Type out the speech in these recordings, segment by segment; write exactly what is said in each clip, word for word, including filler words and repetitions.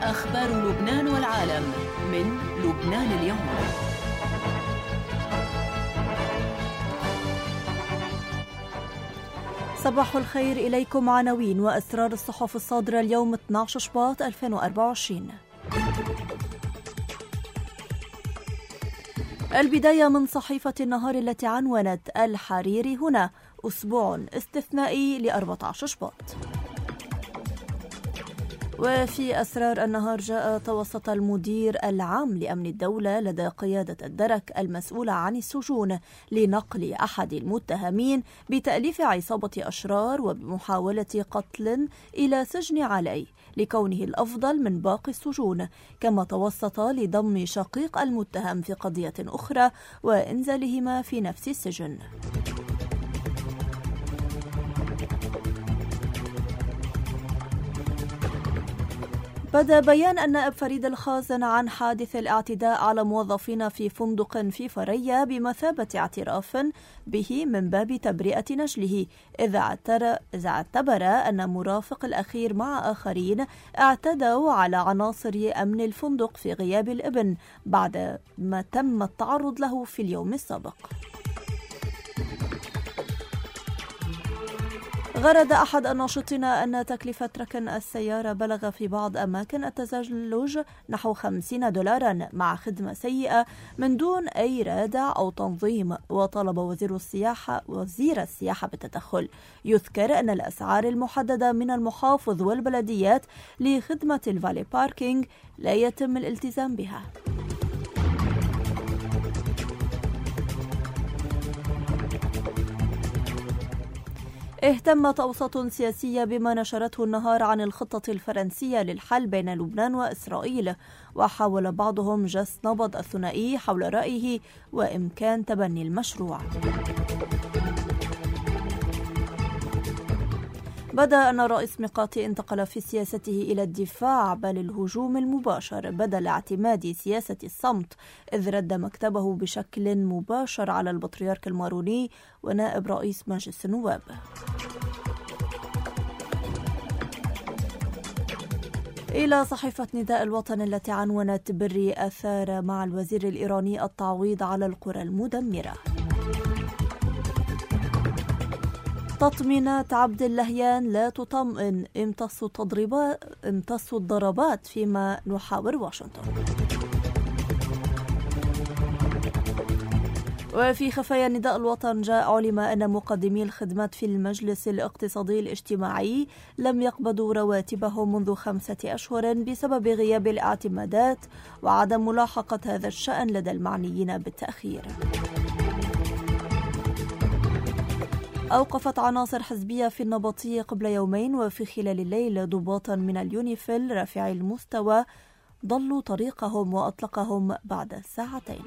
أخبار لبنان والعالم من لبنان اليوم. صباح الخير إليكم. عناوين وأسرار الصحف الصادرة اليوم اثني عشر شباط ألفين وأربعة وعشرين. البداية من صحيفة النهار التي عنونت الحريري هنا أسبوع استثنائي ل أربعة عشر شباط. وفي أسرار النهار جاء توسط المدير العام لأمن الدولة لدى قيادة الدرك المسؤولة عن السجون لنقل أحد المتهمين بتأليف عصابة أشرار وبمحاولة قتل إلى سجن علي لكونه الأفضل من باقي السجون، كما توسط لضم شقيق المتهم في قضية أخرى وإنزالهما في نفس السجن. بدا بيان النائب فريد الخازن عن حادث الاعتداء على موظفين في فندق في فريا بمثابة اعتراف به من باب تبرئة نجله، إذا اعتبر أن مرافق الأخير مع آخرين اعتدوا على عناصر أمن الفندق في غياب الابن بعد ما تم التعرض له في اليوم السابق. غرد أحد الناشطين أن تكلفة ركن السيارة بلغ في بعض أماكن التزلج نحو خمسين دولاراً مع خدمة سيئة من دون أي رادع أو تنظيم، وطلب وزير السياحة وزير السياحة بالتدخل. يذكر أن الأسعار المحددة من المحافظ والبلديات لخدمة الفالي باركينج لا يتم الالتزام بها. اهتمت أوساط سياسية بما نشرته النهار عن الخطة الفرنسية للحل بين لبنان وإسرائيل، وحاول بعضهم جس نبض الثنائي حول رأيه وإمكان تبني المشروع. بدا أن الرئيس ميقاتي انتقل في سياسته إلى الدفاع بل الهجوم المباشر بدل اعتماد سياسة الصمت، إذ رد مكتبه بشكل مباشر على البطريرك الماروني ونائب رئيس مجلس النواب. إلى صحيفة نداء الوطن التي عنونت بري أثار مع الوزير الإيراني التعويض على القرى المدمرة. تطمينات عبد اللهيان لا تطمئن، امتص التضريبات امتص الضربات فيما نحاور واشنطن. وفي خفايا نداء الوطن جاء علم أن مقدمي الخدمات في المجلس الاقتصادي الاجتماعي لم يقبضوا رواتبهم منذ خمسة أشهر بسبب غياب الاعتمادات وعدم ملاحقة هذا الشأن لدى المعنيين بالتأخير. أوقفت عناصر حزبية في النبطية قبل يومين وفي خلال الليل ضباطا من اليونيفيل رافعي المستوى ضلوا طريقهم وأطلقهم بعد ساعتين.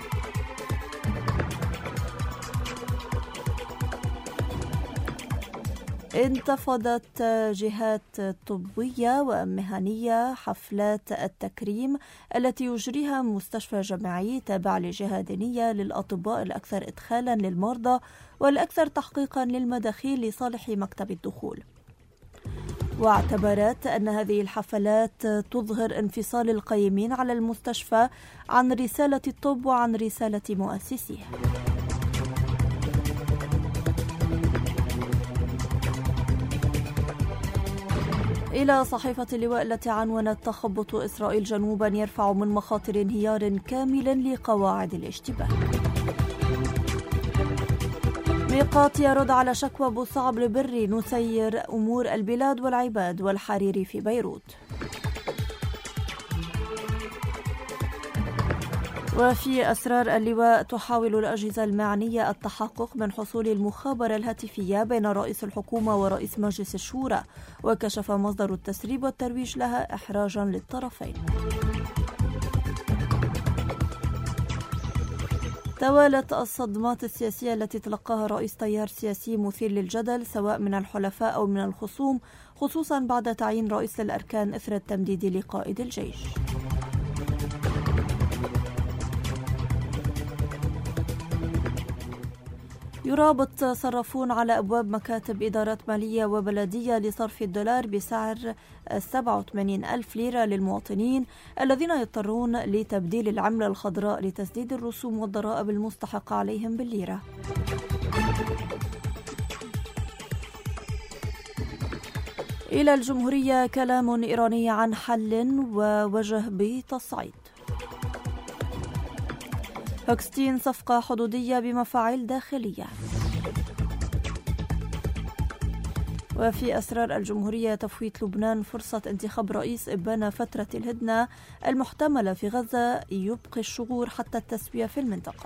انتفضت جهات طبية ومهنية حفلات التكريم التي يجريها مستشفى جامعي تابع لجهة دينية للأطباء الأكثر إدخالا للمرضى والأكثر تحقيقا للمداخيل لصالح مكتب الدخول. واعتبرت أن هذه الحفلات تظهر انفصال القيمين على المستشفى عن رسالة الطب وعن رسالة مؤسسيه. إلى صحيفة اللواء التي عنونت تخبط إسرائيل جنوبا يرفع من مخاطر انهيار كامل لقواعد الاشتباك. ميقات يرد على شكوى بوصعب لبري نسير أمور البلاد والعباد، والحريري في بيروت. وفي أسرار اللواء تحاول الأجهزة المعنية التحقق من حصول المخابرة الهاتفية بين رئيس الحكومة ورئيس مجلس الشورى، وكشف مصدر التسريب والترويج لها إحراجا للطرفين. توالت الصدمات السياسية التي تلقاها رئيس تيار سياسي مثير للجدل سواء من الحلفاء أو من الخصوم، خصوصا بعد تعيين رئيس للأركان إثر التمديد لقائد الجيش. يرابط صرافون على أبواب مكاتب إدارات مالية وبلدية لصرف الدولار بسعر سبعة وثمانين ألف ليرة للمواطنين الذين يضطرون لتبديل العملة الخضراء لتسديد الرسوم والضرائب المستحقة عليهم بالليرة. إلى الجمهورية كلام إيراني عن حل ووجه بتصعيد. هوكستين صفقة حدودية بمفاعل داخلية. وفي أسرار الجمهورية تفويت لبنان فرصة انتخاب رئيس إبان فترة الهدنة المحتملة في غزة يبقي الشغور حتى التسوية في المنطقة.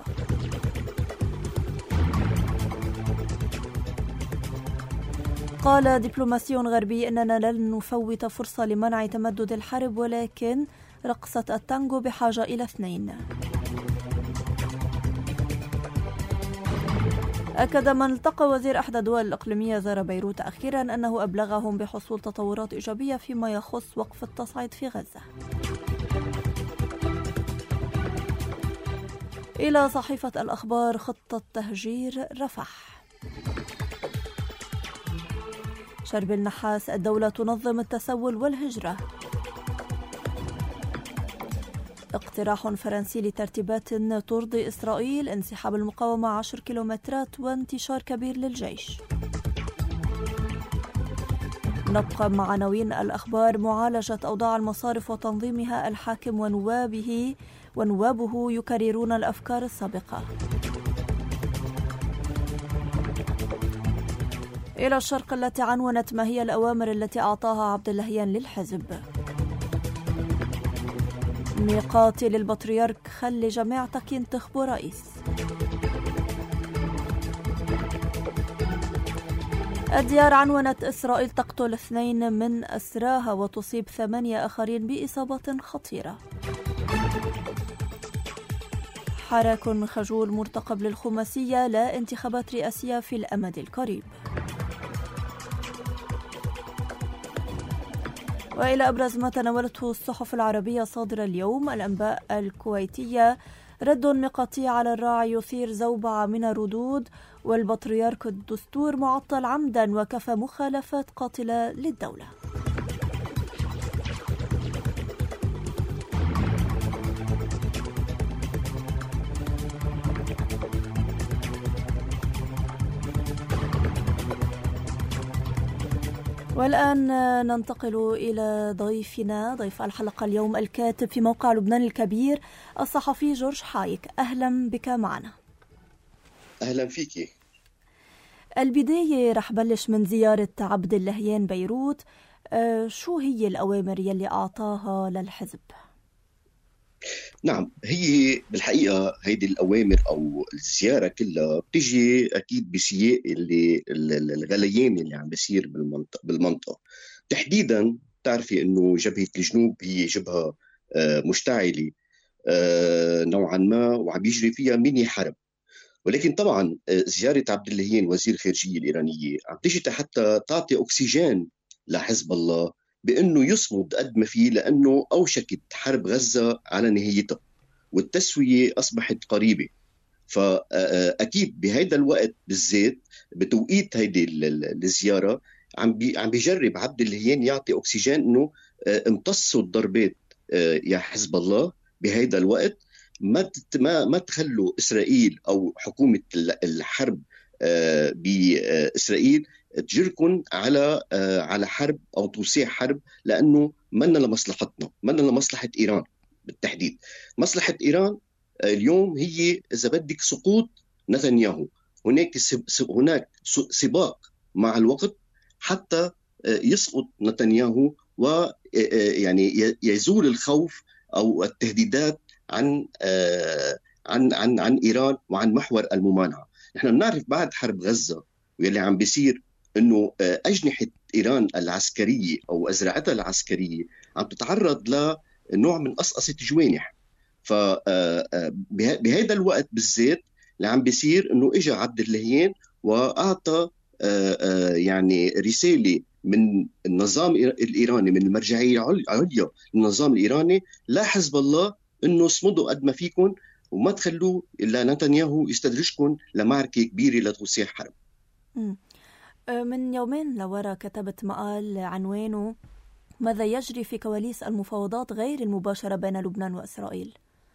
قال دبلوماسي غربي إننا لن نفوت فرصة لمنع تمدد الحرب، ولكن رقصة التانجو بحاجة إلى اثنين. أكد من التقى وزير إحدى الدول الإقليمية زار بيروت أخيرا أنه أبلغهم بحصول تطورات إيجابية فيما يخص وقف التصعيد في غزة. إلى صحيفة الأخبار خطة تهجير رفح. شرب النحاس الدولة تنظم التسول والهجرة. اقتراح فرنسي لترتيبات ترضي إسرائيل، انسحاب المقاومة عشر كيلومترات وانتشار كبير للجيش. نبقى مع عناوين الأخبار. معالجة أوضاع المصارف وتنظيمها، الحاكم ونوابه ونوابه يكررون الأفكار السابقة. إلى الشرق التي عنونت ما هي الأوامر التي أعطاها عبد اللهيان للحزب. ميقاتي للبطريرك، خلي جماعتك ينتخبوا رئيس. الديار عنونت إسرائيل تقتل اثنين من أسراها وتصيب ثمانية آخرين بإصابات خطيرة. حراك خجول مرتقب للخماسية، لا انتخابات رئاسية في الأمد القريب. وإلى أبرز ما تناولته الصحف العربية صادرة اليوم. الأنباء الكويتية، رد نقطي على الراعي يثير زوبعة من الردود، والبطريرك الدستور معطل عمدا وكفى مخالفات قاتلة للدولة. والآن ننتقل إلى ضيفنا، ضيف الحلقة اليوم الكاتب في موقع لبنان الكبير الصحفي جورج حايك. أهلا بك معنا. أهلا فيكي. البداية رح بلش من زيارة عبد اللهيان بيروت. أه شو هي الأوامر يلي أعطاها للحزب؟ نعم، هي بالحقيقة هيدي الأوامر أو الزيارة كلها بتجي أكيد بسياق اللي الغليان اللي عم بيصير بالمنطقة, بالمنطقة. تحديدا تعرفي أنه جبهة الجنوب هي جبهة مشتعلة نوعا ما وعم يجري فيها ميني حرب، ولكن طبعا زيارة عبد اللهيان وزير الخارجية الإيرانية عم تجي حتى تعطي أكسجين لحزب الله بأنه يصمد قد ما فيه، لأنه أوشكت حرب غزة على نهايتها والتسوية أصبحت قريبة. فأكيد بهذا الوقت بالذات بتوقيت هيدي الزيارة عم بي عم بيجرب عبد اللهيان يعطي أكسجين أنه امتصوا الضربات يا حزب الله بهذا الوقت، ما ما ما تخلوا إسرائيل أو حكومة الحرب بإسرائيل تجركن على على حرب أو توسيع حرب، لأنه منا لمصلحتنا، منا لمصلحة إيران بالتحديد. مصلحة إيران اليوم هي إذا بدك سقوط نتنياهو. هناك هناك سباق مع الوقت حتى يسقط نتنياهو ويعني يزول الخوف أو التهديدات عن عن عن عن إيران وعن محور الممانعة. نحن بنعرف بعد حرب غزة واللي عم بيصير إنه أجنحة إيران العسكرية أو أزرعتها العسكرية عم تتعرض لنوع من قصقصة جوانح. فبهذا الوقت بالذات اللي عم بيصير إنه إجا عبد اللهيان وأعطى يعني رسالة من النظام الإيراني، من المرجعية العليا للنظام الإيراني، لا حزب الله إنه صمدوا قد ما فيكم وما تخلوه إلا نتنياهو يستدرجكم لمعركة كبيرة لتوسيع حرب. من يومين لورا كتبت مقال عنوانه ماذا يجري في كواليس المفاوضات غير المباشرة بين لبنان وإسرائيل،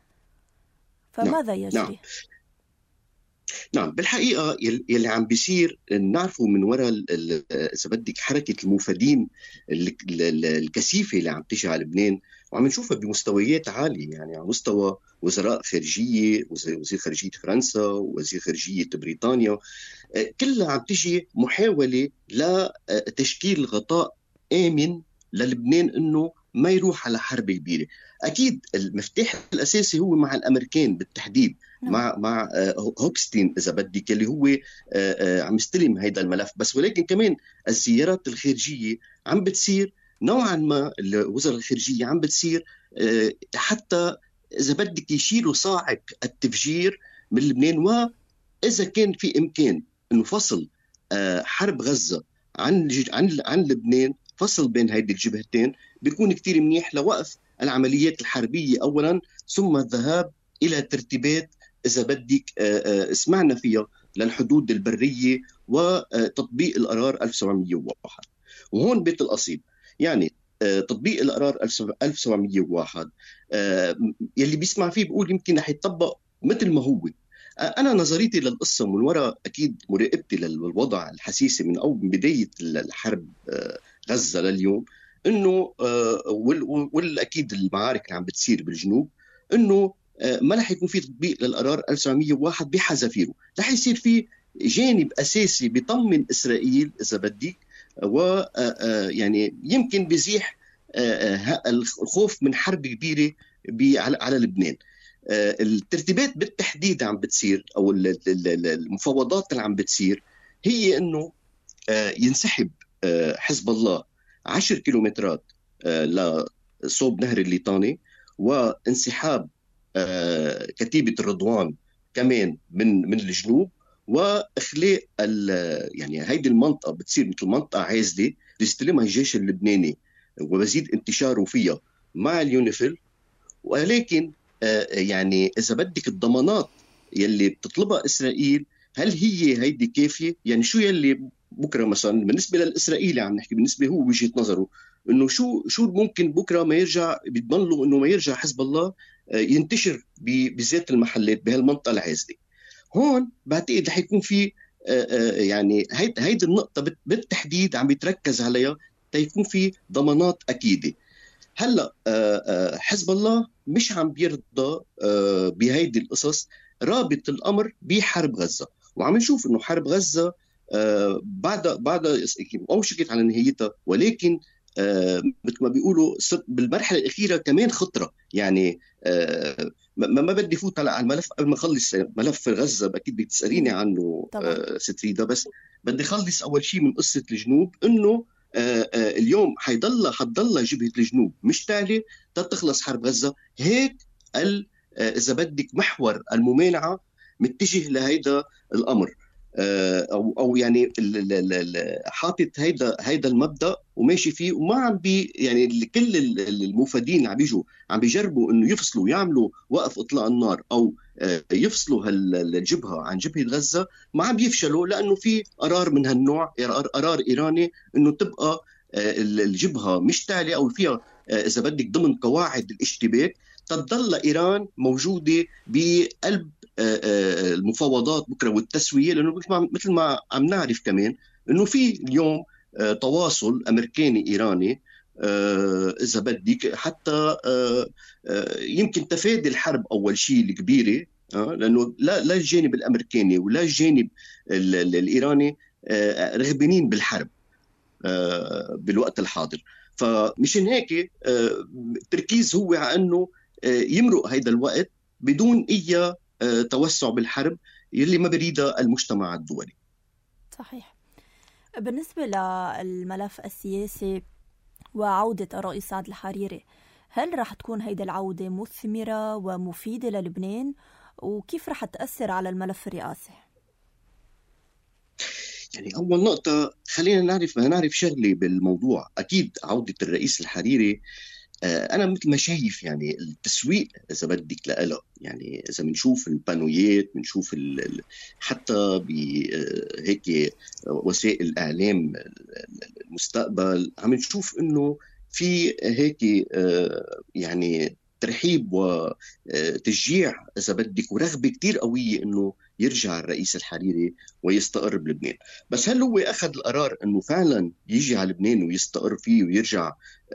فماذا نعم. يجري؟ نعم. نعم بالحقيقة يلي عم بيصير نعرفه من وراء إذا بدك حركة الموفدين الكثيفة اللي عم تيجي على لبنان، وعم نشوفها بمستويات عالية، يعني على مستوى وزراء خارجية، وزير خارجية فرنسا ووزير خارجية بريطانيا، كلها عم تيجي محاولة لتشكيل غطاء آمن للبنان إنه ما يروح على حرب كبيرة. أكيد المفتاح الأساسي هو مع الأمريكان بالتحديد، نعم. مع مع هوكستين إذا بدك اللي هو عم يستلم هيدا الملف، بس ولكن كمان الزيارات الخارجية عم بتصير نوعا ما، الوزارة الخارجية عم بتصير حتى إذا بدك يشيلوا صاعق التفجير من لبنان، وإذا كان في إمكان إنه فصل حرب غزة عن عن عن لبنان، فصل بين هيدي الجبهتين بيكون كتير منيح لوقف العمليات الحربية أولا، ثم الذهاب إلى ترتيبات إذا بدك اسمعنا فيها للحدود البرية وتطبيق القرار ألف وسبعمية وواحد. وهون بيت الأصيل، يعني تطبيق القرار ألف وسبعمية وواحد يلي بيسمع فيه بيقول يمكن رح يتطبق مثل ما هو. أنا نظريتي للقصة من وراء أكيد مراقبتي للوضع الحسيسي من أول بداية الحرب غزة لليوم، إنه والأكيد المعارك اللي عم بتصير بالجنوب، إنه ما رح يكون في تطبيق للقرار ألف وسبعمية وواحد بحذافيره، رح يصير في جانب أساسي بيطمن إسرائيل إذا بدك، ويعني يمكن بيزيح الخوف من حرب كبيرة على لبنان. الترتيبات بالتحديد عم بتصير أو المفاوضات اللي عم بتصير هي إنه ينسحب حزب الله عشر كيلومترات لصوب نهر الليطاني، وانسحاب كتيبة الرضوان كمان من من الجنوب، واخلاء يعني هيدي المنطقه بتصير مثل منطقه عازله بيستلمها الجيش اللبناني وبزيد انتشاره فيها مع اليونيفيل. ولكن يعني اذا بدك الضمانات يلي بتطلبها اسرائيل هل هي هيدي كافيه؟ يعني شو يلي بكره مثلا بالنسبه للاسرائيلي عم نحكي، بالنسبه هو وجهه نظره انه شو شو ممكن بكره ما يرجع، بيضمن له انه ما يرجع حزب الله ينتشر بذات المحلات بهالمنطقه العازله. هون بعتقد رح يكون في يعني هيدي النقطه بالتحديد عم يتركز عليها تيكون في ضمانات اكيده. هلا حزب الله مش عم بيرضى بهيدي القصص، رابط الامر بحرب غزه، وعم نشوف انه حرب غزه بعد بعد اوشكت على نهايتها، ولكن مثل ما بيقولوا بالمرحله الاخيره كمان خطره. يعني ما ما بدي فوت على الملف قبل ما اخلص ملف غزه، اكيد بدك تساليني عنه ست ريدا، بس بدي اخلص اول شيء من قصه الجنوب، انه اليوم حيضل حتضل جبهه الجنوب مشتعله تتخلص حرب غزه. هيك اذا بدك محور الممانعه متجه لهيدا الامر، او او يعني حاطط هيدا هيدا المبدا وماشي فيه، وما عم بي يعني كل المفادين اللي عم بيجوا عم بيجربوا انه يفصلوا يعملوا وقف اطلاق النار او يفصلوا هالجبهه عن جبهه غزه، ما عم بيفشلوا، لانه في قرار من هالنوع، قرار ايراني انه تبقى الجبهه مشتعله او فيها اذا بدك ضمن قواعد الاشتباك، تضل ايران موجوده بقلب المفاوضات بكره والتسويه، لانه مثل ما عم نعرف كمان انه في اليوم تواصل امريكاني ايراني اذا بدك حتى يمكن تفادي الحرب اول شيء الكبيره، لانه لا لا الجانب الامريكاني ولا الجانب الايراني رغبانين بالحرب بالوقت الحاضر. فمشان هيك التركيز هو على انه يمرق هيدا الوقت بدون اي توسع بالحرب يلي ما بريدها المجتمع الدولي. صحيح. بالنسبة للملف السياسي وعودة الرئيس سعد الحريري، هل رح تكون هيدا العودة مثمرة ومفيدة للبنان، وكيف رح تأثر على الملف الرئاسي؟ يعني أول نقطة خلينا نعرف ما نعرف شغلة بالموضوع. أكيد عودة الرئيس الحريري أنا مثل ما شايف يعني التسويق إذا بدك لها، يعني إذا بنشوف البانويات، بنشوف حتى بهيك وسائل الإعلام المستقبل، عم نشوف إنه في هيك يعني ترحيب وتشجيع إذا بدك ورغبة كتير قوية إنه يرجع الرئيس الحريري ويستقر بلبنان. بس هل هو أخذ القرار إنه فعلا يجي على لبنان ويستقر فيه ويرجع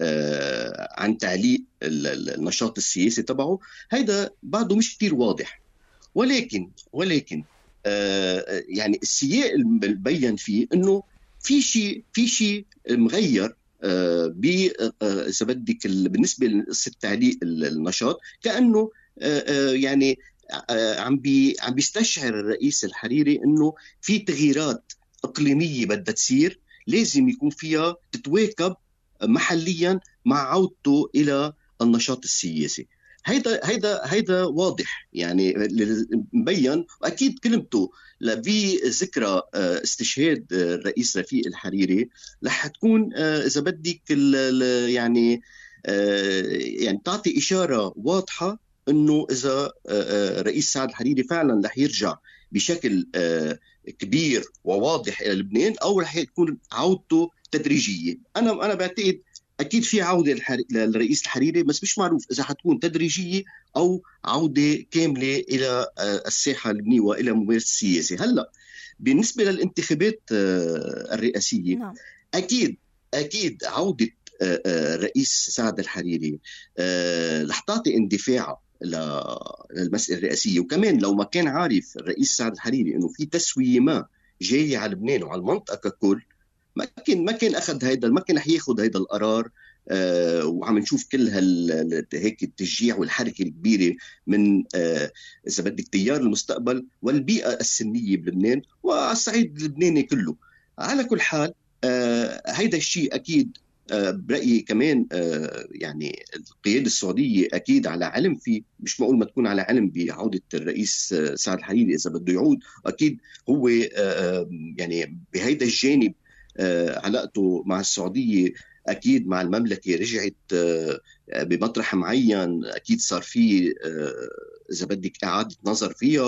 آه عن تعليق النشاط السياسي تبعه؟ هيدا بعده مش كتير واضح. ولكن ولكن آه يعني السياق المبين فيه إنه في شيء في شيء مغير آه ب آه إذا بدك بالنسبة لقصة تعليق النشاط، كأنه آه آه يعني عم بي عم بيستشعر الرئيس الحريري انه في تغييرات اقليميه بدها تصير، لازم يكون فيها تتواكب محليا مع عودته الى النشاط السياسي. هيدا هيدا هيدا واضح يعني مبين، واكيد كلمته بذكرى استشهاد الرئيس رفيق الحريري رح تكون اذا بدك يعني يعني تعطي اشاره واضحه انه اذا رئيس سعد الحريري فعلا رح يرجع بشكل كبير وواضح الى لبنان، او رح تكون عودته تدريجيه. انا انا بعتقد اكيد في عوده للرئيس الحريري، بس مش معروف اذا حتكون تدريجيه او عوده كامله الى الساحه اللبنانيه والى ممارسه السياسه. هلا بالنسبه للانتخابات الرئاسيه، نعم. اكيد اكيد عوده الرئيس سعد الحريري رح تعطي اندفاع للمسألة الرئاسية. وكمان لو ما كان عارف الرئيس سعد الحريري انه في تسوية ما جاية على لبنان وعلى المنطقة ككل، ما كان ما كان اخذ هيدا ما كان رح ياخذ هيدا القرار. آه وعم نشوف كل هال هيك التشجيع والحركة الكبيرة من آه اذا بدك تيار المستقبل والبيئة السنية بلبنان وعلى الصعيد اللبناني كله. على كل حال آه هيدا الشيء اكيد برأيي كمان يعني القيادة السعودية أكيد على علم فيه، مش معقول ما تكون على علم بعودة الرئيس سعد الحريري إذا بده يعود. أكيد هو يعني بهيدا الجانب علاقته مع السعودية أكيد مع المملكة رجعت بمطرح معين، أكيد صار فيه إذا بدك إعادة نظر فيها،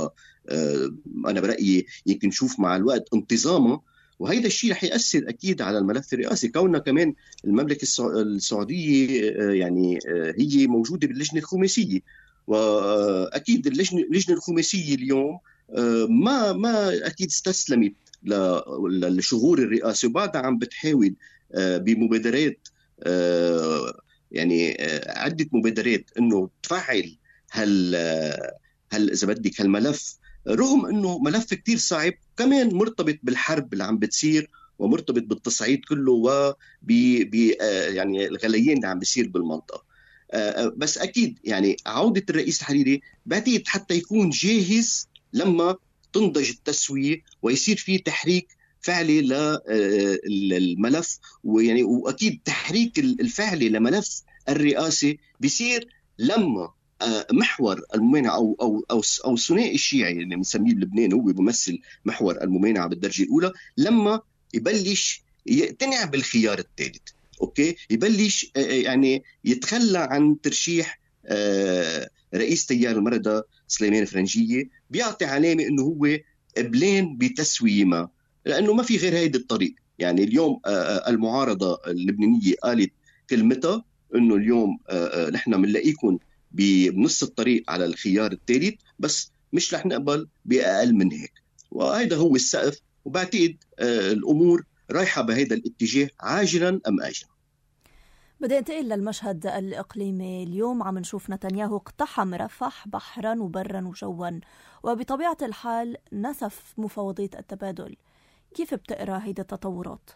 وأنا برأيي يمكن نشوف مع الوقت انتظامه، وهيدا الشيء رح يأثر أكيد على الملف الرئاسي. كوننا كمان المملكة السعودية يعني هي موجودة باللجنة الخماسية، وأكيد اللجنة اللجنة الخماسية اليوم ما ما أكيد استسلمت لشغور الرئاسة، وبعدها عم بتحاول بمبادرات يعني عدة مبادرات إنه تفعل هال هل إذا بدك هالملف، رغم أنه ملف كتير صعب كمان مرتبط بالحرب اللي عم بتصير ومرتبط بالتصعيد كله وب يعني الغليان اللي عم بيصير بالمنطقة. بس أكيد يعني عودة الرئيس الحريري بعتقد حتى يكون جاهز لما تنضج التسوية ويصير فيه تحريك فعلي للملف، ويعني وأكيد تحريك الفعلي لملف الرئاسة بيصير لما محور الممانعة أو أو أو أو الثنائي الشيعي اللي بنسميه بلبنان هو بيمثل محور الممانعة بالدرجة الأولى، لما يبلش يقتنع بالخيار الثالث، أوكي، يبلش يعني يتخلى عن ترشيح رئيس تيار المردة سليمان فرنجية، بيعطي علامة إنه هو قبلان بتسوية ما، لأنه ما في غير هيدا الطريق. يعني اليوم المعارضة اللبنانية قالت كلمتها إنه اليوم نحن منلاقيكم بنص الطريق على الخيار الثالث، بس مش رح نقبل بأقل من هيك، وهذا هو السقف. وبعتقد الأمور رايحة بهذا الاتجاه عاجلا أم آجلا. بدي انتقل للمشهد الإقليمي. اليوم عم نشوف نتنياهو اقتحم رفح بحرا وبرا وجوا، وبطبيعة الحال نسف مفوضية التبادل. كيف بتقرأ هيدا التطورات؟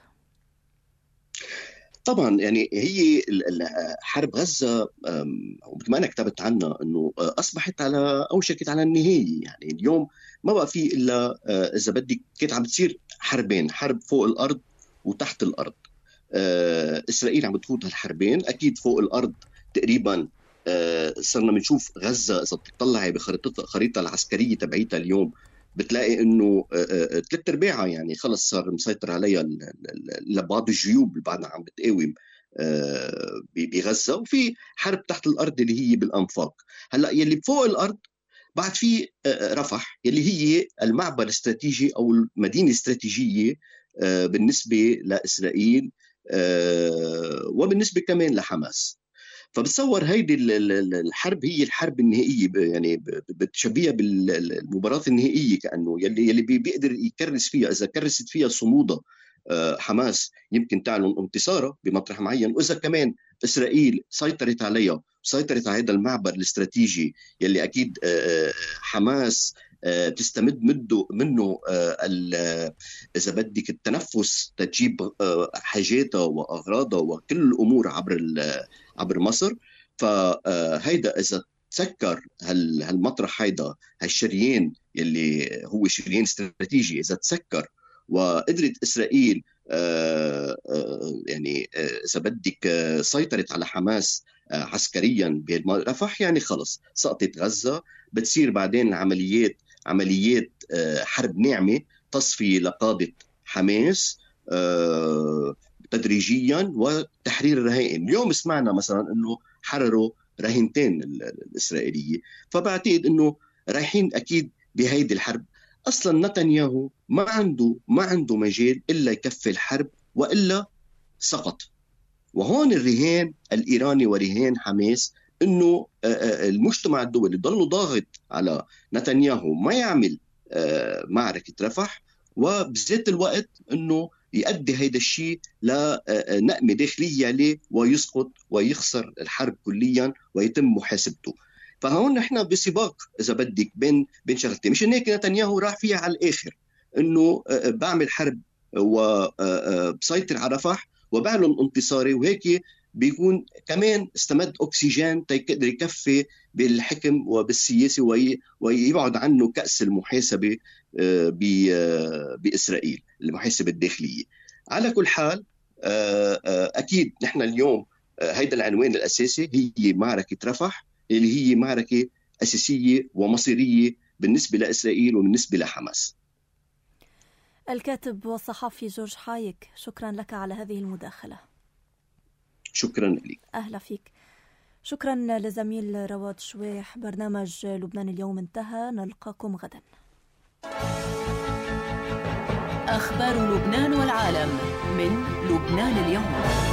طبعا يعني هي حرب غزة مثل ما أنا كتبت عنها أنه أصبحت على أوشكت على النهاية. يعني اليوم ما بقى فيه إلا إذا بدك كانت عم بتصير حربين، حرب فوق الأرض وتحت الأرض. إسرائيل عم بتفوت هالحربين أكيد فوق الأرض تقريبا. صرنا بنشوف غزة إذا بتطلعي بخريطة خريطة العسكرية تبعيتها اليوم بتلاقي انه ثلاث ارباعها يعني خلص صار مسيطر عليها لبعض الجيوب اللي بعدها عم بتقاوم بغزة، وفي حرب تحت الأرض اللي هي بالأنفاق. هلأ يلي فوق الأرض بعد في رفح يلي هي المعبر الاستراتيجي أو المدينة الاستراتيجية بالنسبة لإسرائيل وبالنسبة كمان لحماس. فبتصور هيدي الحرب هي الحرب النهائية، يعني بتشبيها بالمباراة النهائية كأنه يلي يلي بيقدر يكرس فيها. إذا كرست فيها صمودة حماس يمكن تعلن انتصارها بمطرح معين، وإذا كمان إسرائيل سيطرت عليها سيطرت على هذا المعبر الاستراتيجي يلي أكيد حماس تستمد مده منه إذا بدك التنفس تجيب حاجاتها وأغراضها وكل الأمور عبر عبر مصر. فهيدا إذا تسكر هالمطرح، هيدا هالشريان يلي هو شريان استراتيجي، إذا تسكر وقدرت إسرائيل آآ آآ يعني إذا بدك سيطرت على حماس عسكريا برفح، يعني خلص سقطت غزة. بتصير بعدين العمليات عمليات حرب ناعمة تصفي لقادة حماس تدريجيا وتحرير الرهائن. اليوم سمعنا مثلا أنه حرروا رهينتين الإسرائيلية، فبعتقد أنه رايحين أكيد بهيدي الحرب. أصلا نتنياهو ما عنده ما عنده مجال إلا يكفي الحرب وإلا سقط. وهون الرهان الإيراني ورهان حماس إنه المجتمع الدولي ضل ضاغط على نتنياهو ما يعمل معركة رفح، وبذات الوقت إنه يؤدي هيدا الشيء لنقمة داخلية عليه ويسقط ويخسر الحرب كليا ويتم محاسبته. فهون نحن بسباق إذا بدك بين بين شغلتين. مش هيك نتنياهو راح فيها على الآخر إنه بعمل حرب وبسيطر على رفح وبعلن انتصاري، وهيك بيكون كمان استمد أكسجين تيقدر يكفي بالحكم وبالسياسة ويبعد عنه كأس المحاسبة بإسرائيل، المحاسبة الداخلية. على كل حال أكيد نحن اليوم هيدا العنوان الأساسي هي معركة رفح، اللي هي معركة أساسية ومصيرية بالنسبة لإسرائيل وبالنسبة لحماس. الكاتب والصحفي جورج حايك، شكرا لك على هذه المداخلة. شكرا لك. أهلا فيك. شكرا لزميل رواد شويح. برنامج لبنان اليوم انتهى، نلقاكم غدا. أخبار لبنان والعالم من لبنان اليوم.